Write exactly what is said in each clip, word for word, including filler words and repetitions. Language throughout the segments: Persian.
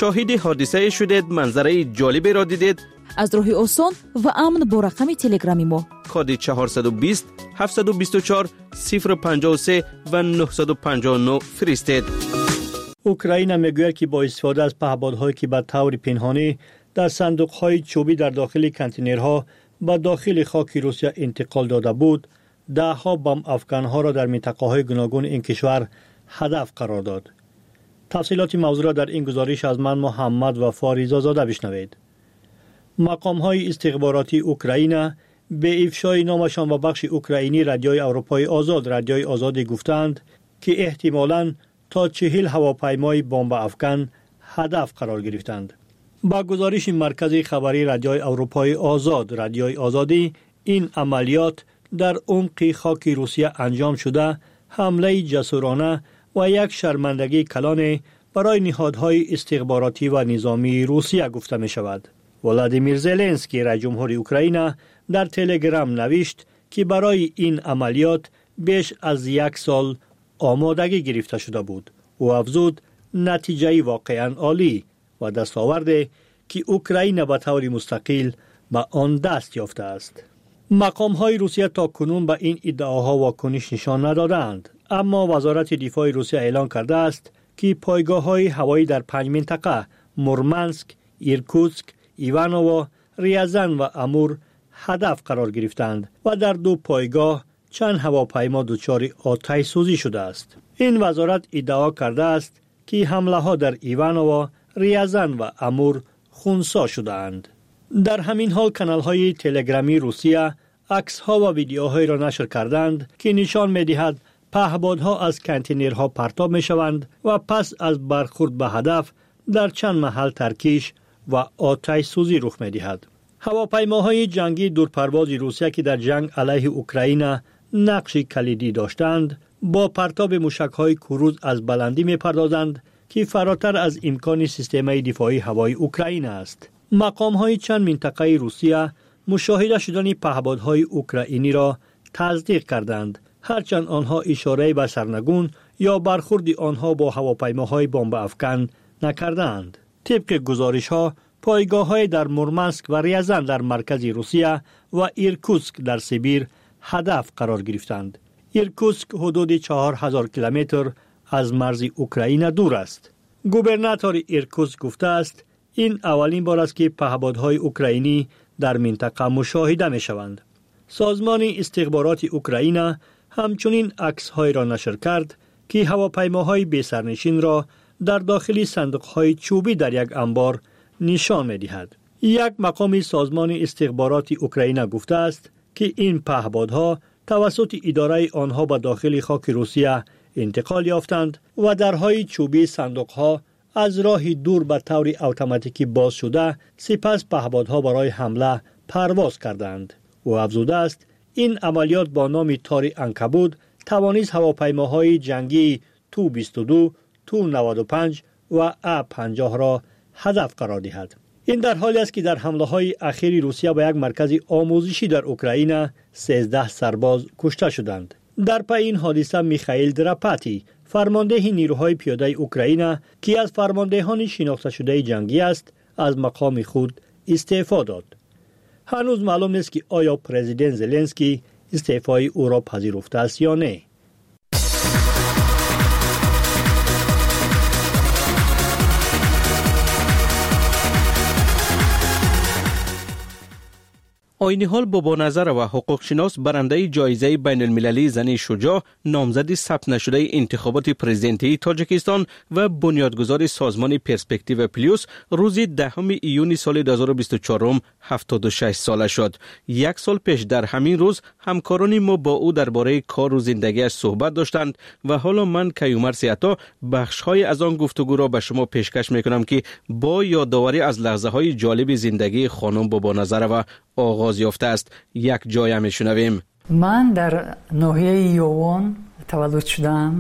شاهد حادثه شدید، منظره جالبی را دیدید؟ از راه آسان و امن با رقم تلگرامی ما کد چهارصد و بیست هفتصد و بیست و چهار صفر پنجاه و سه و نهصد و پنجاه و نه فرستید. اوکراین میگوید که با استفاده از پهپادهایی که به طور پنهانی در صندوق‌های چوبی در داخل کانتینرها به داخل خاک روسیه انتقال داده بود، ده‌ها بمب افکن‌ها را در منطقه‌های گوناگون این کشور هدف قرار داد. تفصیلات موضوع را در این گزارش از من محمد وفا رضازاده بشنوید. مقام‌های استخباراتی اوکراین به افشای نامشان و بخش اوکراینی رادیوی اروپای آزاد رادیوی آزادی گفتند که احتمالاً تا چهل هواپیمای بمب افکن هدف قرار گرفتند. با گزارش مرکز خبری رادیوی اروپای آزاد رادیوی آزادی، این عملیات در عمق خاک روسیه انجام شده حمله جسورانه و یک شرمندگی کلان برای نهادهای استخباراتی و نظامی روسیه گفته می شود. ولادیمیر زلنسکی رئیس جمهور اوکراین در تلگرام نوشت که برای این عملیات بیش از یک سال آمادگی گرفته شده بود و افزود نتیجه واقعا عالی و دستاورد که اوکراین به طور مستقل به آن دست یافته است. مقام های روسیه تا کنون به این ادعاها واکنش نشان ندادند، اما وزارت دفاع روسیه اعلان کرده است که پایگاه های هوایی در پنج منطقه مورمانسک، ایرکوتسک، ایوانوو، ریازان و امور هدف قرار گرفتند و در دو پایگاه چند هواپیما دچار آتش سوزی شده است. این وزارت ادعا کرده است که حمله ها در ایوانوو، ریازان و امور خونسا شده اند. در همین حال کانال های تلگرامی روسیه عکس ها و ویدیوهایی را نشر کردند که نشان می دهد پهپادها از کانتینرها پرتاب می شوند و پس از برخورد به هدف در چند محل ترکیش و آتش سوزی رخ می دهد. هواپیماهای جنگی دورپرواز روسیه که در جنگ علیه اوکراین نقش کلیدی داشتند، با پرتاب موشک‌های کروز از بلندی می‌پردازند که فراتر از امکان سیستم دفاعی هوایی اوکراین است. مقام‌های چند منطقه روسیه مشاهده شدن پهپادهای اوکراینی را تصدیق کردند، هرچند آنها اشاره به سرنگون یا برخورد آنها با هواپیماهای بمب افکن نکردند. طبق گزارش‌ها، پایگاه‌های در مورمانسک و ریازان در مرکز روسیه و ایرکوتسک در سیبیر هدف قرار گرفتند. ایرکوتسک حدود چهار هزار کیلومتر از مرز اوکراین دور است. گوبرناتور ایرکوتسک گفته است این اولین بار است که پهپادهای اوکراینی در منطقه مشاهده می شوند. سازمان استخبارات اوکراین همچنین عکس‌های را نشر کرد که هواپیماهای بی سرنشین را در داخل صندوق‌های چوبی در یک انبار نشان می دهد. یک مقام سازمان استخبارات اوکراین گفته است که این پهپادها توسط اداره آنها به داخل خاک روسیه انتقال یافتند و درهای چوبی صندوقها از راه دور به طور اتوماتیکی باز شده، سپس پهپادها برای حمله پرواز کردند. او افزوده است این عملیات با نام تار عنکبوت توانست هواپیماهای جنگی تو بیست و دو، تو نود و پنج و ا پنجاه را هدف قرار دهد. این در حالی است که در حمله های اخیر روسیه به یک مرکز آموزشی در اوکراین سیزده سرباز کشته شدند. در پی این حادثه میخائیل دراپاتی، فرمانده نیروهای پیاده اوکراین که از فرماندهان شناخته شده جنگی است، از مقام خود استعفا داد. هنوز معلوم نیست که آیا پرزیدنت زلنسکی استعفای او را پذیرفته است یا نه. آینی حال بابا نظر و حقوق شناس برنده جایزه بین المللی زنی شجاع، نامزد ثبت نشده انتخابات پرزیدنتی تاجیکستان و بنیادگذار سازمان پرسپکتیو پلیوس روز دهم ایون سال دو هزار و بیست و چهار هفتاد و شش ساله شد. یک سال پیش در همین روز همکاران ما با او درباره کار و زندگیش صحبت داشتند و حالا من کیومر سیاتا بخش‌های از آن گفتگو را به شما پیشکش می‌کنم که با یادآوری از لحظه‌های جالب زندگی خانم بابا نظر و آغاز یافته است یک جای میشنویم. من در ناحیه یوان تولد شدم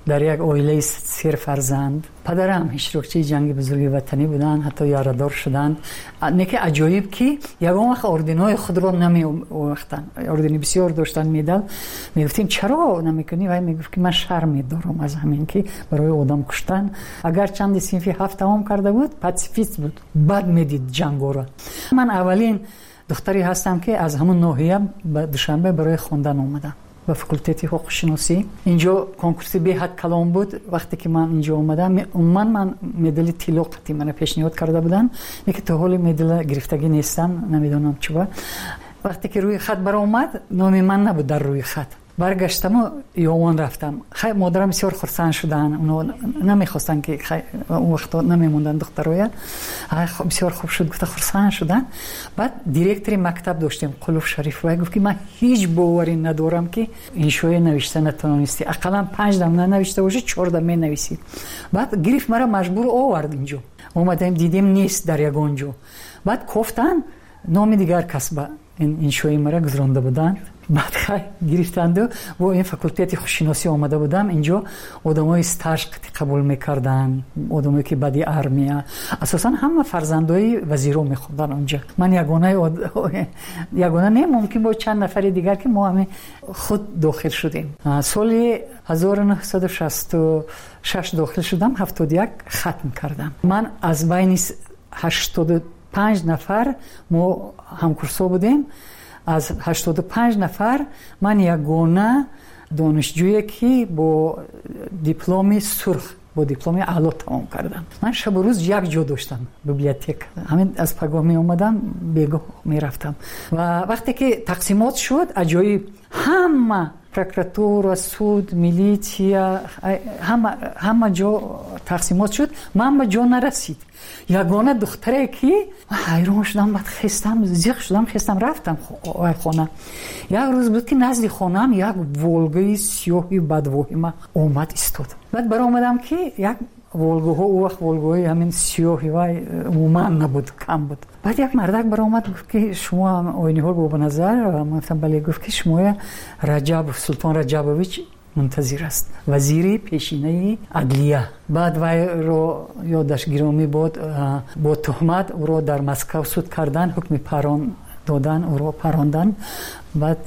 در یک عائله سه فرزند. پدرم اشتراکچی جنگ بزرگ وطنی بودن، حتی یاردار شدند. نکه عجایب که یگان وقت اردنای خود را نمی وقتن اردنی بسیار داشتن میدل. میگفتیم چرا نمیکنی؟ و میگفت که من شرم دارم از همین که برای آدم کشتن. اگر چند صنفی هفت تمام کرده بود پاسیفیست بود، بعد میدید جنگو را. من اولین دختری هستم که از همون ناحیه به دوشنبه برای خواندن اومدم به فاکولته حقوق شناسی. اینجا کنکورس به حد کلام بود. وقتی که من اینجا اومدم من من مدل طلا قطعی من پیشنهاد کرده بودن، اینکه تا حال مدل گرفتگی نیستم، نمیدونم چرا. وقتی که روی خط بر اومد نام من نبود در روی خط. برگشتم و یوان رفتم. خیلی مادرم بسیار خرسند شدن، اونا نمیخواستن که اون وقت نمیموندن دخترای. بسیار خوب شد، گفت خرسند شدن. بعد دیرکتور مکتب داشتیم قلوف شریف و گفت که من هیچ باوری ندارم که این شوی نوشته نتونستی، اقلا پنج دم ننوشته باشی چهار دم مینویسی. بعد گرفت مرا مجبور آورد اینجا. اومدیم دیدیم نیست در یگانجا. بعد گفتن نام دیگر کس به این این شوی مرا گذرانده بودن. بعد خیلی گرفتند و این فاکولته خوششناسی آمده بودم. اینجا آدمای استاژ قبول میکردن، آدمایی که بعدی ارمیا، اساسا همه فرزندای وزیرو میخوندن اونجا. من یگانه آد... یگانه نه، ممکن با چند نفر دیگر که ما هم خود داخل شدیم. سال هزار و نهصد و شصت و شش داخل شدم، هفتاد و یک ختم کردم. من از بین هشتاد و پنج نفر ما همکورسا بودیم. از هشتاد و پنج نفر من یگانه دانشجویی که با دیپلم سرخ با دیپلم اعلی تمام کردم. من شب و روز یک جا داشتم بیبلیوتک. همین از پگاه می اومدم بیگاه می رفتم و وقتی که تقسیمات شد عجایب همه پروکراتور، سود، میلیتیا همه همه جا تقسیمات شد. من به جا نرسید. یگانه دختره که حیران شدم، بعد خستم زیخ شدم، خستم رفتم خانه. یک روز بود که نزد خانم یک ولگای سیاهی بدوهی من اومد استاد. بعد برای اومدم که یک ولگوها او وقت ولگوهای همین سیاهی و عموما نبود، کم بود. بعد یک مردک برای اومد گفت که شما آینی ها رو به نظر. من گفتم بله. گفت که شما رجب سلطان رجبویچ منتظر است، وزیر پیشینه عدلیه. بعد وی رو یادش گرامی بود با تهمت او رو در مسکو سود کردن، حکم پران دادن، او رو پراندن. بعد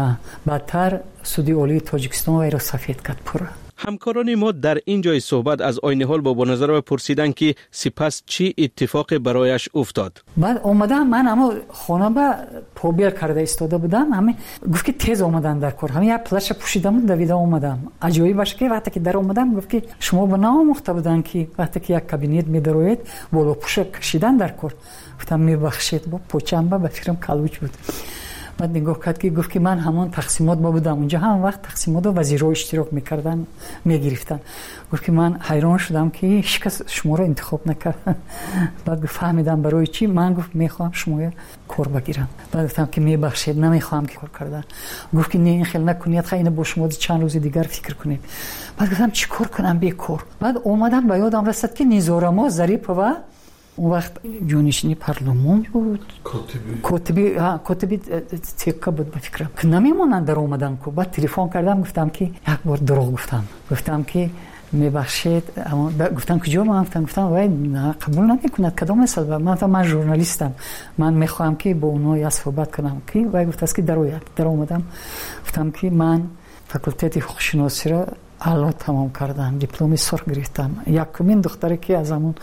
بعدتر سودی عالی تاجیکستان وی رو سفید کرد پره. همکاران ما در این جای صحبت از آینه حال با بنظر و پرسیدن که سپس چی اتفاق برایش افتاد. بعد اومدم من اما خانه با پوبیل کرده ایستاده بودم. همین گفت که تیز اومدن در کار. همین یک پلش پوشیدم دویده اومدم. عجایب باشه که وقتی که در اومدم گفت که شما به نام آموخته بودن که وقتی که یک کابینت می‌دروید بالا پوش کشیدن در کار. گفتم میبخشید با پوچم با فکرم کلوچ بود. بعد نگاه کرد که گفت که من همون تقسیمات با بودم اونجا، هم وقت تقسیمات و وزیرها اشتراک میکردن میگرفتن. گفت که من حیران شدم که هیچ کس شما رو انتخاب نکرد. بعد گفت فهمیدم برای چی. من گفت میخوام شما کار بگیرم. بعد گفتم که میبخشید نمیخوام که کار کردن. گفت که نه این خیلی نکنید، خیلی با شما چند روز دیگر فکر کنید. بعد گفتم چی کار کنم بی کار. بعد اومدم به یادم رسید که نیزارما ظریف و اون وقت جانشینی پارلمان بود، کاتبی ها کاتبی تیکا بود به فکرم که نمیمونن در اومدن کو. بعد تلفن کردم گفتم که یک بار دروغ گفتم گفتم که میبخشید. اما گفتم کجا؟ من گفتم گفتم وای نه قبول نمیکنه کدام مثلا. من گفتم من ژورنالیستم، من میخوام که با اونها یا صحبت کنم. که وای گفت است که در در اومدم گفتم که من فاکولته حقوق شناسی را اعلی تمام کردم، دیپلم سرخ گرفتم. یکمین دختری که از همون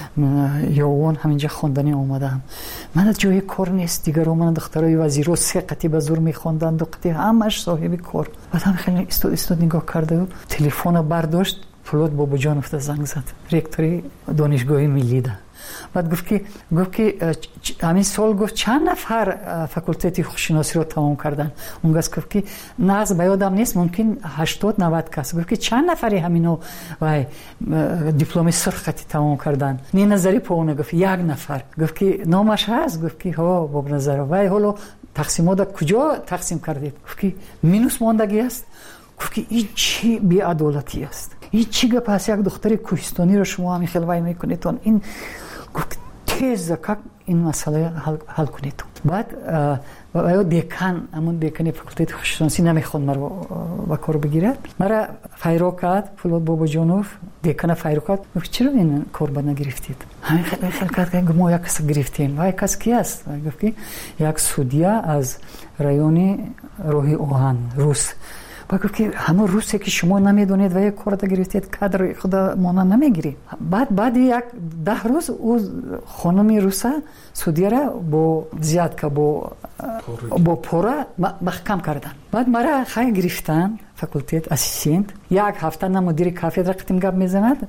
یوان همینجا خواندنی اومدم. من از جای کار نیست دیگر. من دخترای وزیرو سه قطعه به زور میخوندن، دو قطعه همش صاحب کار. بعدم خیلی استاد استاد نگاه کرده و تلفن برداشت. فلوت بابا جان افته زنگ زد، رکتوری دانشگاه ملی ده. بعد گفت که گفت که همین سال گفت چند نفر فاکولته حقوق شناسی رو تمام کردن. اون گفت که ناز به یادم نیست، ممکن هشتاد نود کس. گفت که چند نفری همینو وای دیپلم سرخ تمام کردن. نه نظری پونه گفت یک نفر. گفت که نامش هست. گفت که ها باب نظر وای حالا تقسیمات کجا تقسیم کردید؟ گفت که مینوس ماندگی است. گفت که این چی بی عدالتی است، این چی گپ است؟ یک دختر کوهستانی رو شما همین خلوای میکنید. این گفت تیز که این مسئله حل, حل کنید. بعد و دکان همون دکان فاکولته خوششانسی نمیخواد مرا با کار بگیرد. مرا فایرو کرد فولاد بابا جانوف دکان فایرو کرد. گفت چرا این کار با نگرفتید؟ همین خیلی خیلی کرد که ما یک کس گرفتیم. وای کس کی است؟ گفت که یک سودیا از رایون روحی اوهان روس. با گفت که همون روسی که شما نمیدونید و یک کار گرفتید کادر خدا مانا نمیگیری. بعد بعد یک ده روز او خانمی روسا سودیا را با زیاد که با با پورا محکم کردن. بعد مرا خیلی گرفتن فاکولته اسیستنت. یک هفته نه مدیر کافدره قتیم گپ میزند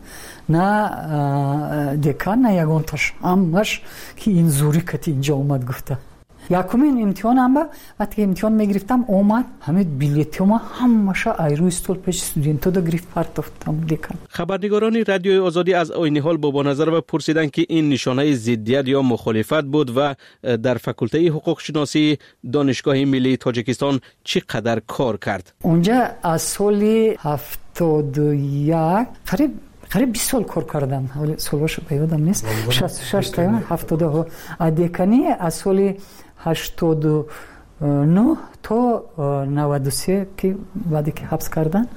نه دکان نه یگانتاش امش که این زوری کتی اینجا اومد گفته. یکمین امتحانم با وقتی امتحان میگرفتم اومد همه بلیطم همش ایرو استول پیش استودنتا دا گرفت پرتافتم دکان. خبرنگاران رادیوی آزادی از عین حال بابا نظر و پرسیدند که این نشانه ضدیت یا مخالفت بود و در فاکولته حقوق شناسی دانشگاه ملی تاجیکستان چقدر کار کرد. اونجا از سال هفتاد و یک قریب قریب بیست سال کار کردم. ولی سالش یادم نیست. شصت و شش تا هفتاد و دکانی از سال هشتاد و نه تا نود و سه که بعدی که حبس کردن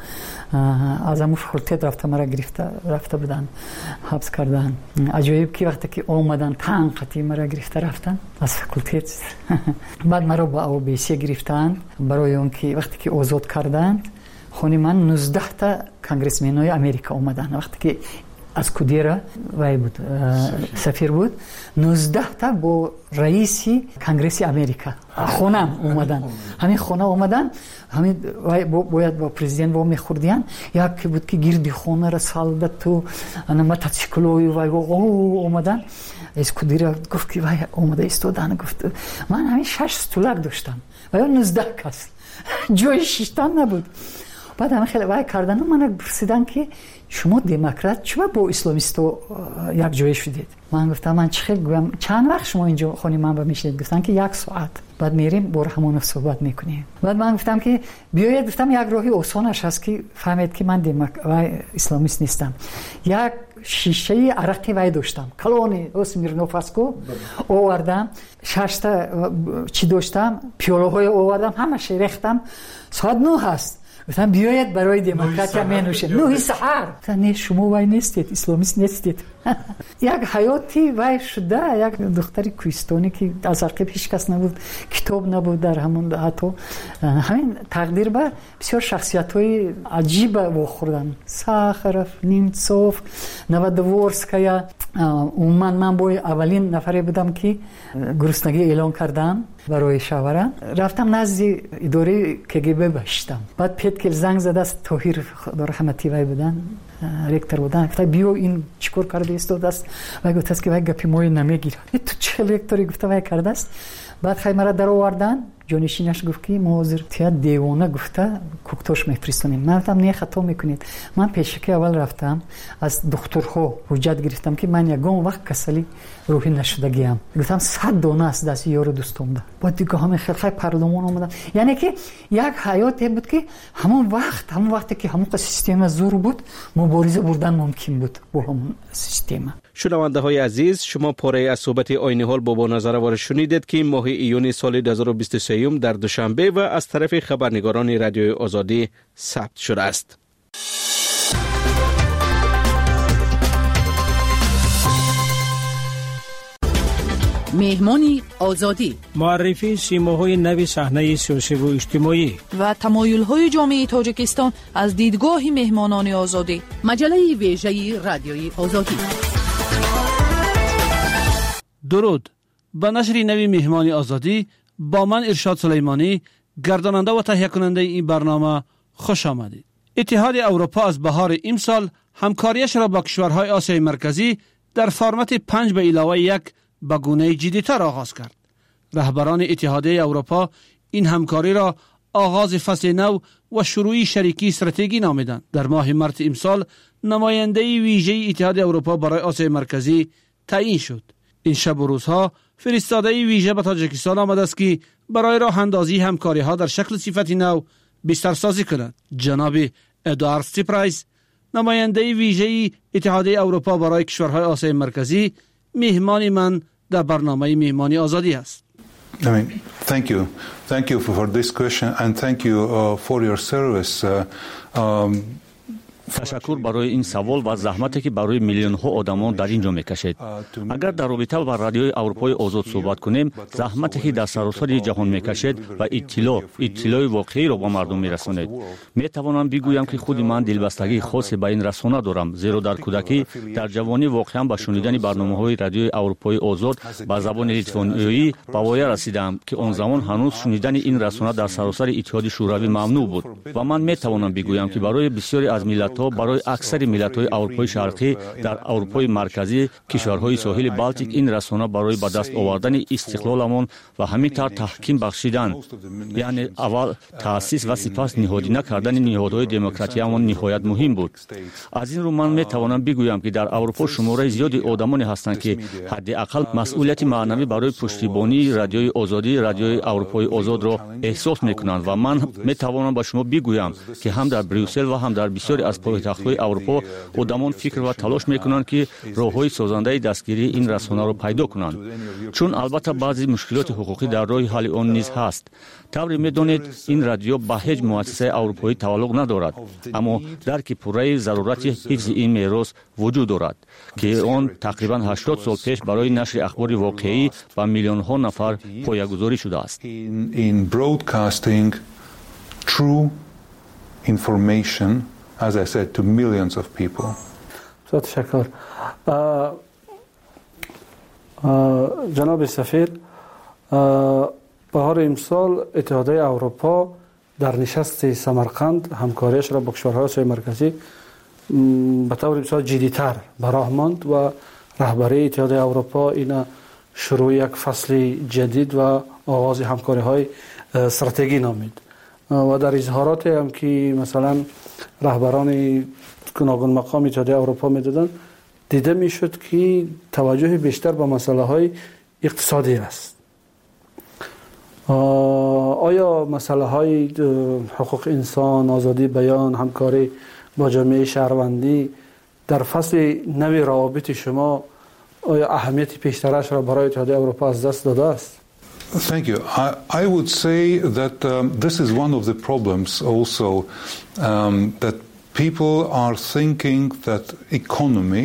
از همون فاکولته رفته مرا گرفته رفته بودن حبس کردن. عجایب که وقتی که آمدن تنقتی مرا گرفته رفتن از فاکولته. بعد مرا با او بی سی گرفتن برای اون که وقتی که آزاد کردن خونی من نوزده تا کانگرسمنای امریکا اومدن. وقتی که از کودیرا وای بود سفیر بود نوزده تا با رئیسی کانگرس امریکا خونم اومدن. همین خونه اومدن همین باید با پرزیدنت با میخوردیان یکی بود که گیردی خونه را سالده تو انا موتورسیکلوی وای او اومدن. از کودیرا گفت که وای اومده استودن. گفت من همین شش استولک داشتم و یا نوزده کس جای شیشتان نبود. بعد همه خیلی وای کردن من پرسیدن که شما دموکرات چرا با اسلامیستو یک جای شدید؟ من گفتم من چه خیلی گفتم چند وقت شما اینجا خونی من با میشید؟ گفتن که یک ساعت. بعد میریم با همون صحبت میکنیم. بعد من گفتم که بیاید گفتم یک راهی آسانش هست که فهمید که من دموکرات اسلامیست نیستم. یک شیشه عرقی وای داشتم کلونی اسمیرنوفاسکو آوردم شش تا چی داشتم پیاله های آوردم همش ریختم ساعت نه هست. گفتم بیاید برای دموکراسی می نوشید. نه سحر. نه شما وای نیستید اسلامیست نیستید. یک حیاتی وای شده یک دختری کوهستانی که از عقب هیچ کس نبود کتاب نبود در همون حتی همین تقدیر به بسیار شخصیت‌های عجیب و خوردن ساخرف نیمتسوف نوادورسکایا من من با اولین نفری بودم که گرسنگی اعلان کردم برای شاوران رفتم نزد اداره کگب باشتم. بعد پیتکل زنگ زد است طاهر خدا رحمتی وای بودن رکتر بودن. گفت بیو این چیکار کرده است دست و گفت است که وای گپی موی نمیگیره. تو چه رکتری گفت وای کرده است. بعد خیمره در آوردن جانشینش گفت که ما حاضر تیا دیوانه گفته کوکتوش میفرستونیم. من گفتم نه خطا میکنید. من پیشکی اول رفتم از دکترها حجت گرفتم که من یگان وقت کسلی روحی نشدگیم. گفتم صد دانه است دست یارو دوستم ده. بعد دیگه همه خیلی خیلی پارلمان اومدن. یعنی که یک حیاتی بود که همون وقت همون وقتی که همون سیستم زور بود مبارزه بردن ممکن بود با همون سیستم. شنونده های عزیز شما پاره از صحبت عین حال بابا نظر وار شنیدید که ماه ایون سال دو هزار و بیست و سه در دوشنبه و از طرف خبرنگاران رادیوی آزادی ثبت شده است. مهمانی آزادی معرفی سیماهای نوی صحنه سیاسی و اجتماعی و تمایل‌های جامعه تاجیکستان از دیدگاه مهمانان آزادی. مجله ویژه رادیوی آزادی. درود. با نشر نوی مهمانی آزادی با من ارشاد سلیمانی گرداننده و تهیه کننده این برنامه خوش آمدید. اتحاد اروپا از بهار امسال همکاریش را با کشورهای آسیای مرکزی در فرمت پنج به علاوه یک به گونه جدی‌تر آغاز کرد. رهبران اتحادیه اروپا این همکاری را آغاز فصل نو و شروع شریکی استراتژی نامیدند. در ماه مارس امسال نماینده ویژه اتحاد اروپا برای آسیای مرکزی تعیین شد. این شب و روزها فرستاده ویژه به تاجیکستان آمده است که برای راه اندازی همکاری ها در شکل صفتی نو بسترسازی کند. جناب ادوارد سیپرایس نماینده ویژه اتحادیه اروپا برای کشورهای آسیای مرکزی مهمان من در برنامه مهمانی آزادی است. I mean, thank you. Thank you for, for this question and thank you uh, for your service. Uh, um, تشکر برای این سوال و زحمتی که برای میلیون ها آدمان در اینجا میکشید. اگر در رابطه با رادیوی اروپای آزاد صحبت کنیم، زحمتی که در سراسر جهان میکشید و اطلاع اطلاع واقعی را با مردم میرسانید. میتوانم بگویم که خود من دلبستگی خاصی به این رسانه دارم، زیرا در کودکی در جوانی واقعا با شنیدن برنامه‌های رادیوی اروپای آزاد با زبان لیتوانیایی به وای رسیدم که آن زمان هنوز شنیدن این رسانه در سراسر اتحاد شوروی ممنوع بود و من میتوانم بگویم که برای بسیاری از ملت برای اکثر ملت‌های اروپای شرقی در اروپای مرکزی کشورهای ساحل بالتیک این رسانه برای به دست آوردن استقلالمان و همینطور تحکیم بخشیدن، یعنی اول تأسیس و سپس نهادینه کردن نهادهای دموکراتیمان نهایت مهم بود. از این رو من میتوانم بگویم که در اروپا شماره زیادی آدمانی هستند که حداقل مسئولیت معنوی برای پشتیبانی رادیوی آزادی رادیوی اروپای آزاد را احساس میکنند و من میتوانم با شما بگویم که هم در بریوسل و هم در بسیاری از پایتخت‌های اروپا آدمان فکر و تلاش میکنند که راه‌های سازنده دستگیری این رسانه را پیدا کنند، چون البته بعضی مشکلات حقوقی در راه حل آن نیز هست. طوری میدانید این رادیو به هیچ مؤسسه اروپایی تعلق ندارد، اما درک پوره ضرورت حفظ این میراث وجود دارد که آن تقریبا هشتاد سال پیش برای نشر اخبار واقعی و میلیون ها نفر پایه‌گذاری شده است. in broadcasting true information, as I said, to millions of people. تشکر. جناب سفیر، بهار امسال اتحادیه اروپا در نشست سمرقند همکاریش را با کشورهای آسیای مرکزی به طور بسیار جدی‌تر براه ماند و رهبری اتحادیه اروپا این شروع یک فصل جدید و آغاز همکاری‌های استراتژیکی نامید و در اظهارات هم که مثلا رهبران گوناگون مقام اتحادیه اروپا میدادن دیده میشد که توجه بیشتر به مسائل اقتصادی است. آیا مسائل های حقوق انسان، آزادی بیان، همکاری با جامعه شهروندی در فصل نوی روابط شما آیا اهمیت پیشترش را برای اتحادیه اروپا از دست داده است؟ Thank you. I, I would say that um, this is one of the problems also, um, that people are thinking that economy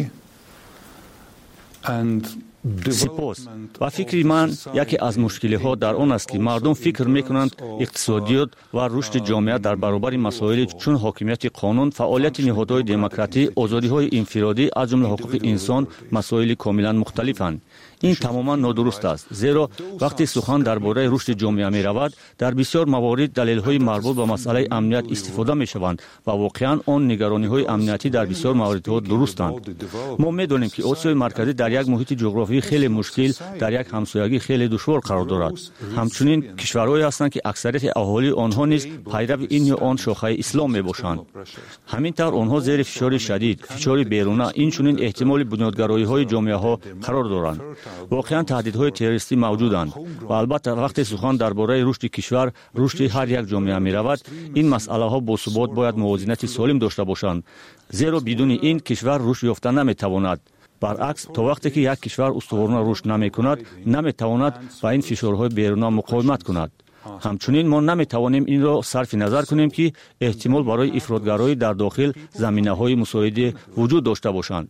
and سپاس. و فکر من یکی از مشکلی ها در آن است که مردم فکر میکنند اقتصادیات و رشد جامعه در برابر مسائل چون حاکمیت قانون، فعالیت نهادهای دموکراتی، آزادی های انفرادی از جمله حقوق انسان مسائل کاملا مختلفند. این تماما نادرست است، زیرا وقتی سخن درباره رشد جامعه می رود در بسیار موارد دلیل های مربوط به مسئله امنیت استفاده می شوند و واقعا آن نگرانی های امنیتی در بسیار موارد ها درستند. ما می دانیم که آسیای مرکزی در یک محیط جغرافی خیلی مشکل در یک همسایگی خیلی دشوار قرار دارد. همچنین کشورهایی هستند که اکثریت اهالی آنها نیز پیرو این یا آن شاخه اسلام می باشند. همینطور آنها زیر فشار شدید، فشار بیرونه، این چنین احتمال بنیادگرایی های جامعه ها قرار دارند. واقعا تهدیدهای تروریستی موجودند و البته وقتی سخن درباره رشد کشور، رشد هر یک جامعه می رود، این مسئله ها با ثبات باید موازنت سالم داشته باشند، زیرا بدون این کشور رشد یافته نمی تواند. برعکس تا وقتی که یک کشور استوارانه رشد نمی کند نمی تواند با این فشارهای بیرونه مقاومت کند. همچنین ما نمی توانیم این را صرف نظر کنیم که احتمال برای افراطگرایی در داخل زمینه‌های مساعده وجود داشته باشند.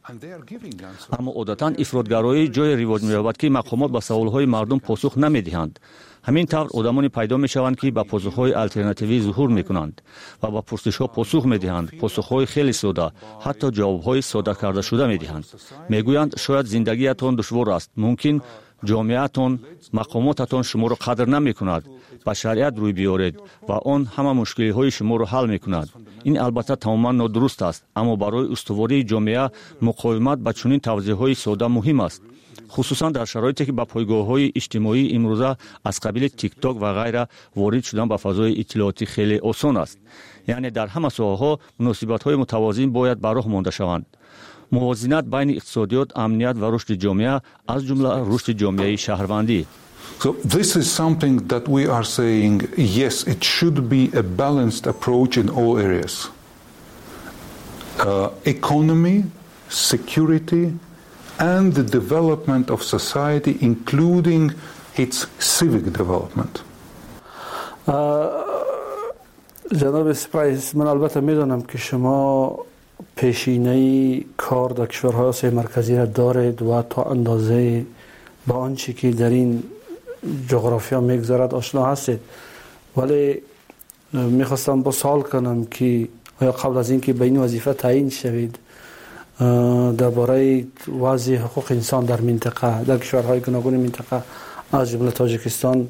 اما عادتاً افراطگرایی جای رواج می‌یابد که مقامات به سوال‌های مردم پاسخ نمی‌دهند. همین طور آدمانی پیدا می‌شوند که با پاسخ‌های آلترناتیوی ظهور می‌کنند و با پرسش‌ها پاسخ می‌دهند، پاسخ‌های خیلی ساده، حتی جواب‌های ساده کرده شده می‌دهند. می‌گویند شاید زندگیتان دشوار است، ممکن جامعهتان، مقاماتتان شما را قدر نمی کند، به شریعت روی بیارید و آن همه مشکلی های شما را حل می کند. این البته تماما نادرست است، اما برای استواری جامعه مقاومت به چنین توضیح های ساده مهم است، خصوصا در شرایطی که با پایگاه های اجتماعی امروزه از قبیل تیک تاک و غیره وارد شدن به فضای اطلاعاتی خیلی آسان است. یعنی در همه ساحه‌ها مناسبت های متوازن باید به راه مانده شوند. موازنت بین اقتصادیات، امنیت و رشد جامعه از جمله رشد جامعه شهروندی. So this is something that we are saying, yes, it should be a balanced approach in all areas. Uh, economy, security, and the development of society, including its civic development. جناب سپرایز، من البته میدونم که شما پیشینه کار در کشورهای آسیای مرکزی را دارید و تا اندازه با آنچه که در این جغرافیا میگذرد آشنا هستید، ولی میخواستم با سوال کنم که آیا قبل از اینکه به این وظیفه تعیین شوید درباره وضع حقوق انسان در منطقه، در کشورهای گوناگون منطقه از جمله تاجیکستان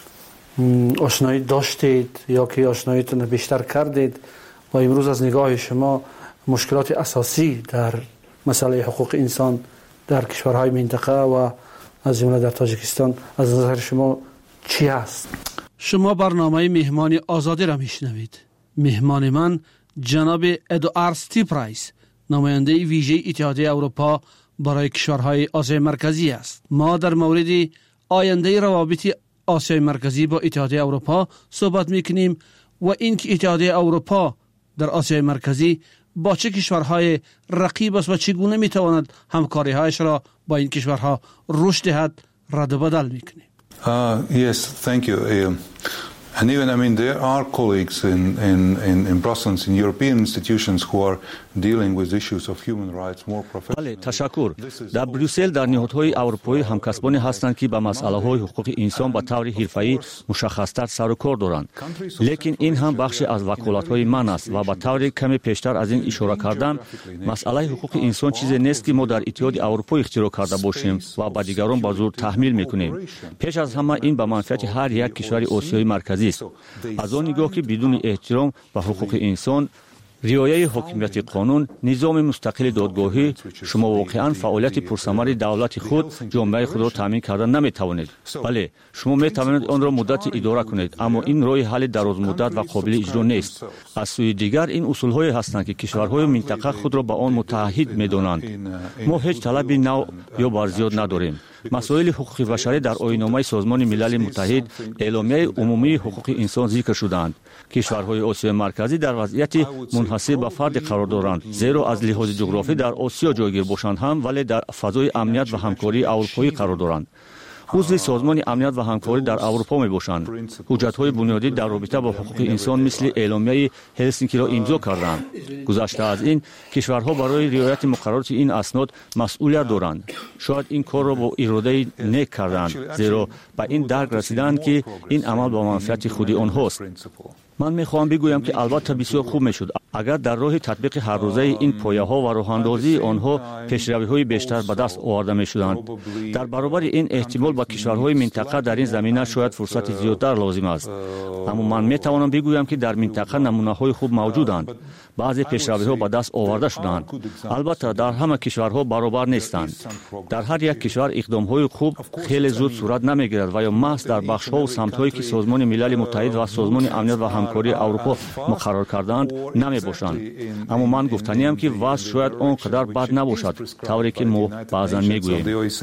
آشنایی داشتید یا که آشناییتون بیشتر کردید و امروز از نگاه شما مشکلات اساسی در مسئله حقوق انسان در کشورهای منطقه و از جمله در تاجیکستان از نظر شما چی است؟ شما برنامه مهمان آزادی را میشنوید. مهمان من جناب ادوارد سپرایز، نماینده ویژه اتحادیه اروپا برای کشورهای آسیای مرکزی است. ما در مورد آینده روابط آسیای مرکزی با اتحادیه اروپا صحبت میکنیم و اینکه اتحادیه اروپا در آسیای مرکزی با چه کشورهای رقیب است و چگونه میتواند همکاری‌هایش را با این کشورها رشد دهد رد و بدل میکنیم. Uh, yes, thank you. Um, and even, I mean, there are colleagues in, in, in, in Brussels, in European institutions who are dealing with issues of human rights more professionally. بله، تشکر. در بروسل در نهادهای اروپایی همکسبانی هستند که با مسائل حقوق انسان با طور حرفه‌ای مشخص‌تر سر و کار دارند. لیکن این هم بخشی از وکالت‌های من است و با طور کمی پیشتر از این اشاره کردم، مسئله حقوق انسان چیزی نیست که ما در اتحاد اروپا اختراع کرده باشیم و با دیگران با زور تحمیل می‌کنیم. پیش از همه این به منفعت هر یک کشور آسیای مرکزی است. از آن نگاه که بدون احترام به حقوق انسان، رعایت حاکمیت قانون، نظام مستقل دادگاهی، شما واقعا فعالیت پرثمر دولت خود، جامعه خود را تامین کردن نمیتوانید. بله، شما میتوانید آن را مدت اداره کنید، اما این راه حل دراز مدت و قابل اجرا نیست. از سوی دیگر این اصول‌هایی هستند که کشورهای منطقه خود را به آن متحد می‌دانند. ما هیچ طلب نو یا بازیاد نداریم. مسائل حقوق بشری در آیین‌نامه سازمان ملل متحد، اعلامیه عمومی حقوق انسان ذکر شدند. کشورهای آسیای مرکزی در وضعیت منحصر به فرد قرار دارند، زیرا از لحاظ جغرافی در آسیا جایگیر باشند هم ولی در فضای امنیت و همکاری اروپایی قرار دارند. عضو سازمان امنیت و همکاری در اروپا می باشند. حجت‌های بنیادی در رابطه با حقوق انسان مثل اعلامیه هلسینکی را امضا کردند. گذشته از این، کشورها برای رعایت مقررات این اسناد مسئولیت دارند. شاید این کار را با اراده نیک کردند، زیرا به این درک رسیدند که این عمل با منفعت خودی آنهاست. من میخواهم بگویم که البته بسیار خوب میشد اگر در راه تطبیق هر روزه این پایه ها و راه اندازی آنها پیشروی های بیشتر به دست آورده میشدند. در برابر این احتمال با کشورهای منطقه در این زمینه شاید فرصت زیادتر لازم است. اما من میتوانم بگویم که در منطقه نمونه های خوب موجودند. بعضی پیشروی ها به دست آورده شدند. البته در همه کشورها برابر نیستند. در هر یک کشور اقدام های خوب خیلی زود صورت نمیگیرد و یا محض در بخش ها و سمت هایی که سازمان ملل متحد و سازمان امنیت و همکاری اروپا مقرر کردند نمی باشند. اما من گفتنیم که وضع شاید آنقدر بد نباشد طوری که ما بعضا میگوییم.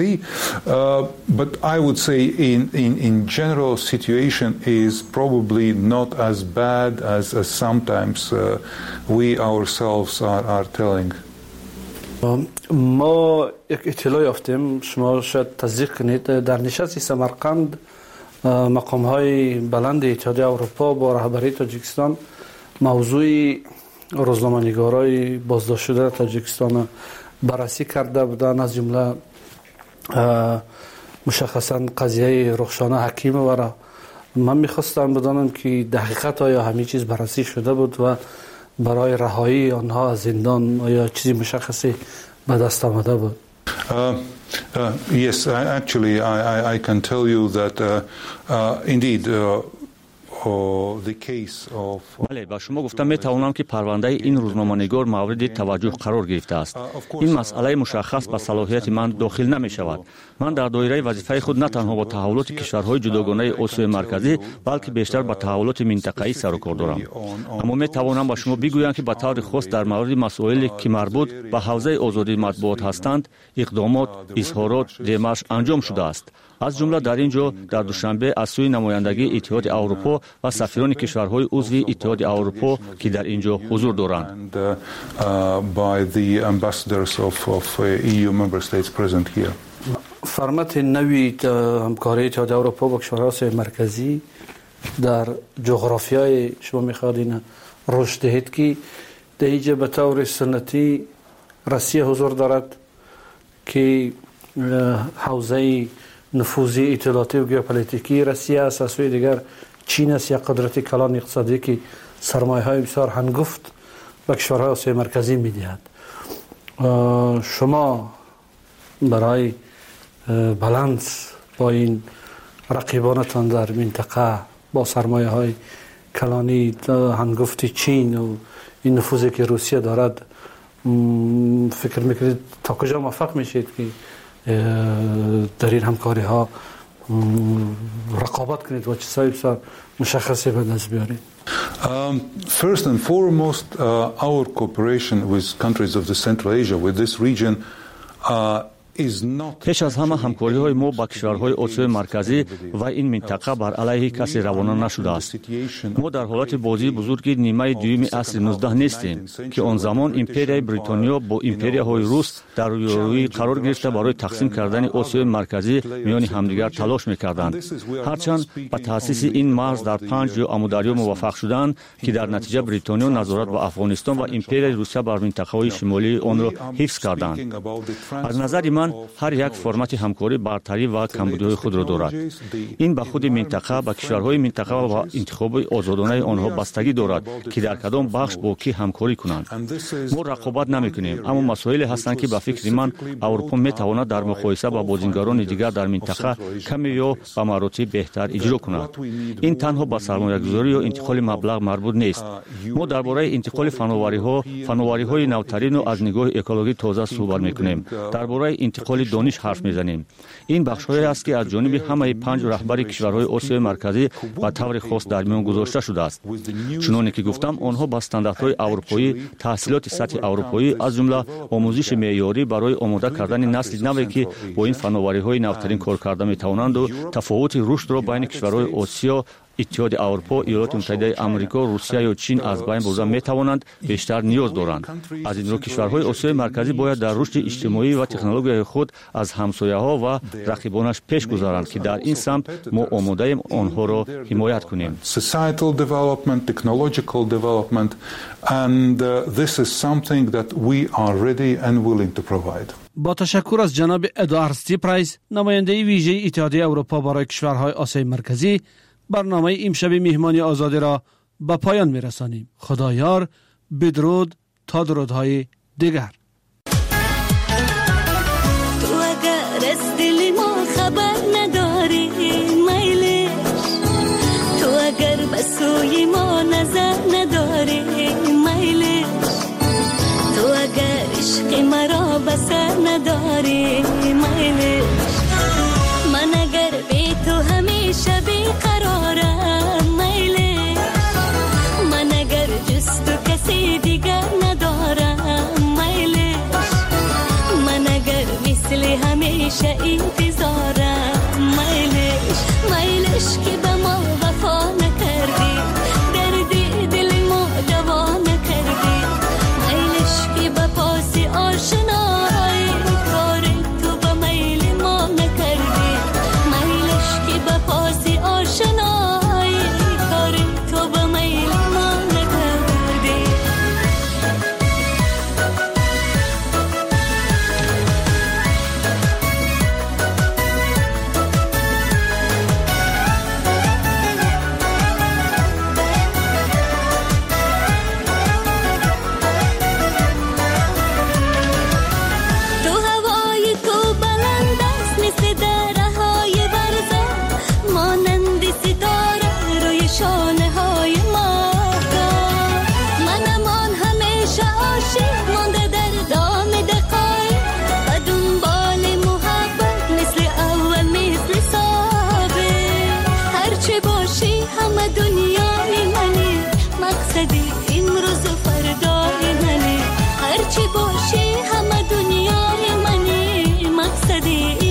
But I would say in in in general situation is probably not as bad as, as sometimes uh, we ourselves are are telling. ما یک اطلاع یافتیم، شما شاید تصدیق کنید، در نشست سمرقند مقام های بلند اتحادیه اروپا با رهبری تاجیکستان موضوع روزنامه‌نگارای بازداشت شده تاجیکستان بررسی کرده بودند، از جمله مشخصا قضیه رخشانه حکیم و من میخواستم بدانم که دقیقاً آیا همه چیز بررسی شده بود و برای رهایی آنها از زندان آیا چیزی مشخصی به دست آمده بود؟ Uh, uh, yes, I, actually, I, I, I can tell you that uh, uh, indeed. Uh, بله، با شما گفتم می توانم که پرونده این روزنامه‌نگار مورد توجه قرار گرفته است. این مسئله مشخص به صلاحیت من داخل نمی شود. من در دایره وظیفه خود نه تنها با تحولات کشورهای جداگانه آسیای مرکزی بلکه بیشتر با تحولات منطقه‌ای سر و کار دارم. اما می توانم با شما بگویم که به طور خاص در مورد مسائلی که مربوط به حوزه آزادی مطبوعات هستند، اقدامات، اظهارات، دیمارش انجام شده است. از جمله در اینجا در دوشنبه از سوی نمایندگی اتحاد اروپا و سفیران کشورهای عضو اتحاد اروپا که در اینجا حضور دارند. فرمت نوی همکاری اتحادیه اروپا با کشورهای آسیای مرکزی در جغرافیای شما میخواد این رشد دهید که در اینجا به طور سنتی روسیه حضور دارد که حوزه نفوذی اطلاعاتی و ژئوپلیتیکی روسیه است، از سوی دیگر چین است، یک قدرت کلان اقتصادی که سرمایه های بسیار هنگفت به کشورهای آسیای مرکزی میدهد. شما برای بالانس با این رقیبانتان در منطقه با سرمایه های کلانی هنگفت چین و این نفوذی که روسیه دارد فکر میکنید تا کجا موفق میشید که در این همکاری ها رقابت کنید و چیزهای بسیار مشخصی به دست بیارید؟ Um, first and foremost, uh, our cooperation with countries of the Central Asia, with this region, uh, پیش از همه همکاری های ما با کشورهای آسیای مرکزی و این منطقه بر علیه کسی روانه نشده است. ما در حالت بازی بزرگ نیمه دوم عصر نوزدهم نیستیم که آن زمان امپریای بریتانیا با امپریاهای روس در رویارویی قرار گرفته برای تقسیم کردن آسیای مرکزی میان همدیگر تلاش میکردند. هرچند با تأسیس این مرز در پنج جو آمودریا موفق شدند که در نتیجه بریتانیا نظارت به افغانستان و امپریای روسیه بر منطقه‌های شمالی آن را حفظ کردند. از نظر من هر یک فرمت همکاری برتری و کمبودی‌های خود را دارد. این به خود منطقه با کشورهای منطقه و انتخاب آزادانه آنها بستگی دارد که در کدام بخش با کی همکاری کنند. ما رقابت نمی‌کنیم، اما مسائلی هستند که به فکر من اروپا می‌تواند در مقایسه با بازیگران دیگر در منطقه کمی یا به مراتب بهتر اجرا کند. این تنها به سرمایه‌گذاری یا انتقال مبلغ مربوط نیست. ما درباره انتقال فناوری‌ها، فناوری‌های نوترین و از نگاه اکولوژی تازه صحبت می‌کنیم. درباره انتقال دانش حرف میزنیم. این بخش‌هایی است که از جانب همه پنج رهبر کشورهای آسیای مرکزی به طور خاص در میان گذاشته شده است. چنانچه که گفتم آنها با استانداردهای اروپایی، تحصیلات سطح اروپایی از جمله آموزش معیاری برای آماده کردن نسل نوی که با این فناوری‌های نوترین کار کرده می‌توانند و تفاوت رشد را بین کشورهای آسیا، اتحاد اروپا، ایالات متحده آمریکا، روسیه و چین از بین برده می‌توانند بیشتر نیاز دارند. از این رو کشورهای آسیای مرکزی باید در رشد اجتماعی و تکنولوژی خود از همسایه‌ها و رقیبانش پیش گذارند که در این سمت ما آماده ایم آنها را حمایت کنیم. Societal development, technological development, and uh, this is something that we are ready and willing to provide. با تشکر از جناب ادوارد ستیپرایس، نماینده ویژه اتحادیه اروپا برای کشورهای آسیای مرکزی، برنامه امشب مهمانی آزادی را به پایان می‌رسانیم. خدایار، بدرود تا درودهای دیگر. تو اگر از دل ما خبر نداری میلش، تو اگر به سوی ما نظر نداری میلش، تو اگر عشق مرا بسر نداری میلش، من اگر بی تو همیشه بیقرارم میلش، من اگر جز تو کسی دیگر ندارم میلش، من اگر مثل همیشه انتظارم میلش، میلش که به ما وفا نکردی، دردی دل ما دوا نکردی، میلش که به پاس آشنایی کار تو به میل ما نکردی، میلش که به پاس آشنایی کار تو به میل ما نکردی. تو هوای تو بلند است مثل درهای برزه، مانند ستاره روی شانه های ماهتاب، منمان همیشه عاشق مانده در دام دقایق، و دنبال محبت مثل اول مثل سابق، هرچه باشی همه دنیای منی، مقصدی امروز و فردای منی، هرچه باشی همه دنیای منی، مقصدی